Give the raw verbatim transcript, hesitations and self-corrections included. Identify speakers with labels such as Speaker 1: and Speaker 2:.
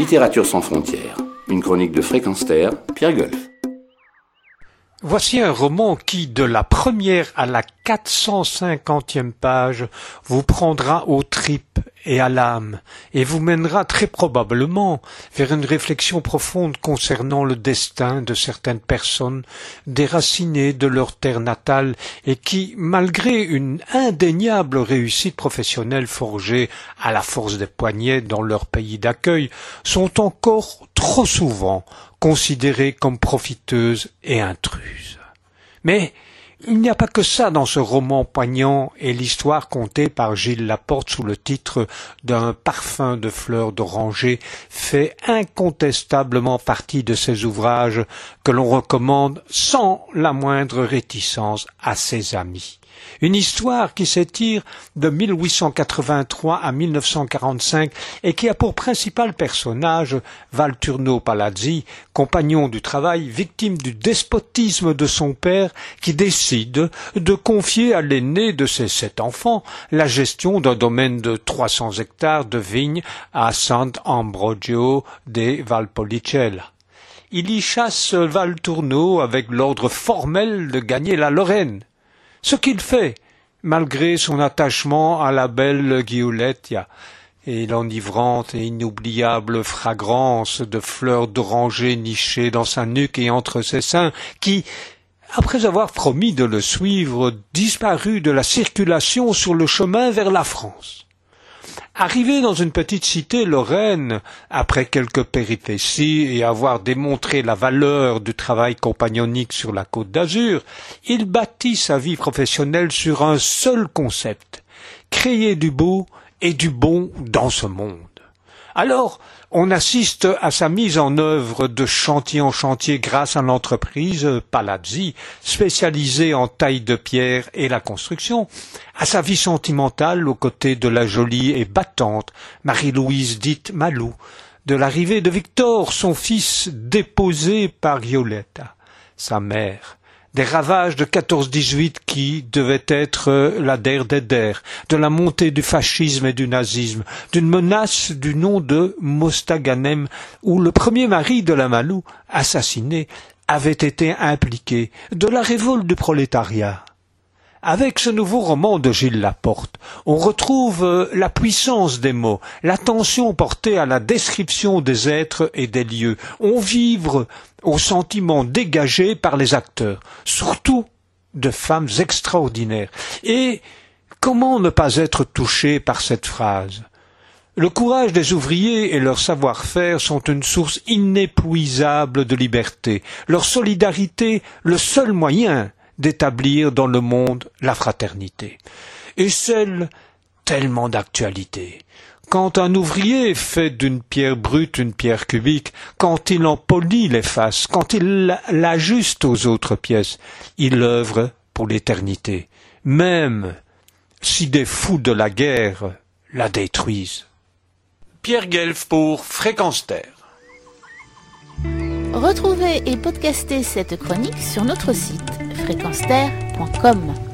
Speaker 1: Littérature sans frontières, une chronique de Fréquence Terre, Pierre Golf.
Speaker 2: Voici un roman qui, de la première à la quatre cent cinquantième page, vous prendra aux tripes et à l'âme, et vous mènera très probablement vers une réflexion profonde concernant le destin de certaines personnes déracinées de leur terre natale et qui, malgré une indéniable réussite professionnelle forgée à la force des poignets dans leur pays d'accueil, sont encore trop souvent considérées comme profiteuses et intruses. Mais il n'y a pas que ça dans ce roman poignant et l'histoire contée par Gilles Laporte sous le titre d'un parfum de fleurs d'oranger fait incontestablement partie de ces ouvrages que l'on recommande sans la moindre réticence à ses amis. Une histoire qui s'étire de mille huit cent quatre-vingt-trois à mille neuf cent quarante-cinq et qui a pour principal personnage Valturno Palazzi, compagnon du travail, victime du despotisme de son père, qui décide de confier à l'aîné de ses sept enfants la gestion d'un domaine de trois cents hectares de vignes à Sant'Ambrogio de Valpolicella. Il y chasse Valturno avec l'ordre formel de gagner la Lorraine. Ce qu'il fait, malgré son attachement à la belle Giulettia et l'enivrante et inoubliable fragrance de fleurs d'oranger nichées dans sa nuque et entre ses seins, qui, après avoir promis de le suivre, disparut de la circulation sur le chemin vers la France. Arrivé dans une petite cité lorraine, après quelques péripéties et avoir démontré la valeur du travail compagnonique sur la Côte d'Azur, il bâtit sa vie professionnelle sur un seul concept, créer du beau et du bon dans ce monde. Alors, on assiste à sa mise en œuvre de chantier en chantier grâce à l'entreprise Palazzi, spécialisée en taille de pierre et la construction, à sa vie sentimentale aux côtés de la jolie et battante Marie-Louise dite Malou, de l'arrivée de Victor, son fils déposé par Giulietta, sa mère, des ravages de quatorze dix-huit qui devaient être la der des der, de la montée du fascisme et du nazisme, d'une menace du nom de Mostaganem, où le premier mari de la Malou, assassiné, avait été impliqué, de la révolte du prolétariat. Avec ce nouveau roman de Gilles Laporte, on retrouve la puissance des mots, l'attention portée à la description des êtres et des lieux. On vivre aux sentiments dégagés par les acteurs, surtout de femmes extraordinaires. Et comment ne pas être touché par cette phrase ? Le courage des ouvriers et leur savoir-faire sont une source inépuisable de liberté. Leur solidarité, le seul moyen d'établir dans le monde la fraternité. Et celle tellement d'actualité. Quand un ouvrier fait d'une pierre brute une pierre cubique, quand il en polit les faces, quand il l'ajuste aux autres pièces, il œuvre pour l'éternité, même si des fous de la guerre la détruisent. Pierre Guelf pour Fréquence Terre.
Speaker 3: Retrouvez et podcastez cette chronique sur notre site fréquence terre point com.